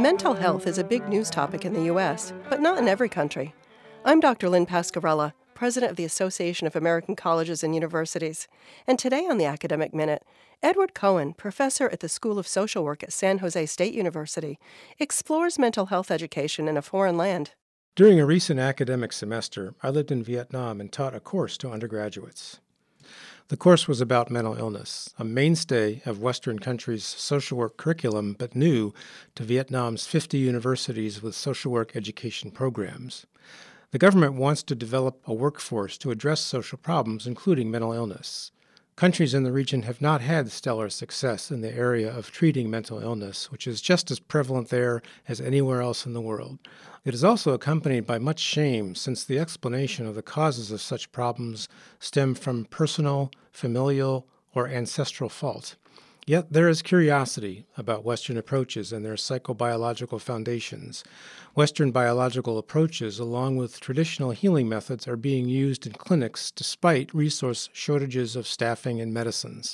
Mental health is a big news topic in the U.S., but not in every country. I'm Dr. Lynn Pascarella, president of the Association of American Colleges and Universities. And today on the Academic Minute, Edward Cohen, professor at the School of Social Work at San Jose State University, explores mental health education in a foreign land. During a recent academic semester, I lived in Vietnam and taught a course to undergraduates. The course was about mental illness, a mainstay of Western countries' social work curriculum, but new to Vietnam's 50 universities with social work education programs. The government wants to develop a workforce to address social problems, including mental illness. Countries in the region have not had stellar success in the area of treating mental illness, which is just as prevalent there as anywhere else in the world. It is also accompanied by much shame, since the explanation of the causes of such problems stem from personal, familial, or ancestral fault. Yet there is curiosity about Western approaches and their psychobiological foundations. Western biological approaches, along with traditional healing methods, are being used in clinics despite resource shortages of staffing and medicines.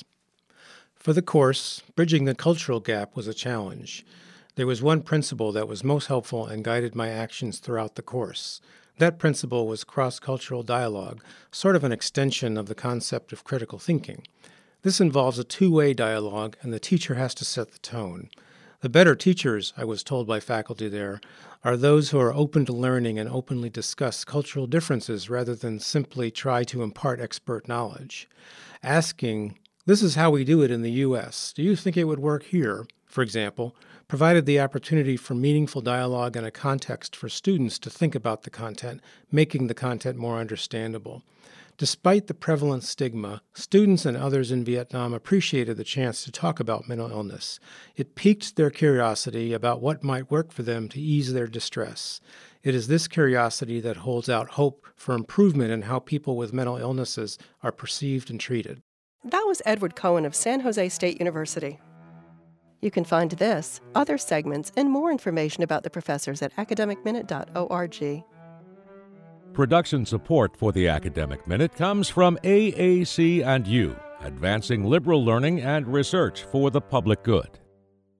For the course, bridging the cultural gap was a challenge. There was one principle that was most helpful and guided my actions throughout the course. That principle was cross-cultural dialogue, sort of an extension of the concept of critical thinking. This involves a two-way dialogue, and the teacher has to set the tone. The better teachers, I was told by faculty there, are those who are open to learning and openly discuss cultural differences rather than simply try to impart expert knowledge. Asking, "This is how we do it in the U.S. Do you think it would work here?" for example, provided the opportunity for meaningful dialogue and a context for students to think about the content, making the content more understandable. Despite the prevalent stigma, students and others in Vietnam appreciated the chance to talk about mental illness. It piqued their curiosity about what might work for them to ease their distress. It is this curiosity that holds out hope for improvement in how people with mental illnesses are perceived and treated. That was Edward Cohen of San Jose State University. You can find this, other segments, and more information about the professors at academicminute.org. Production support for the Academic Minute comes from AAC&U, advancing liberal learning and research for the public good.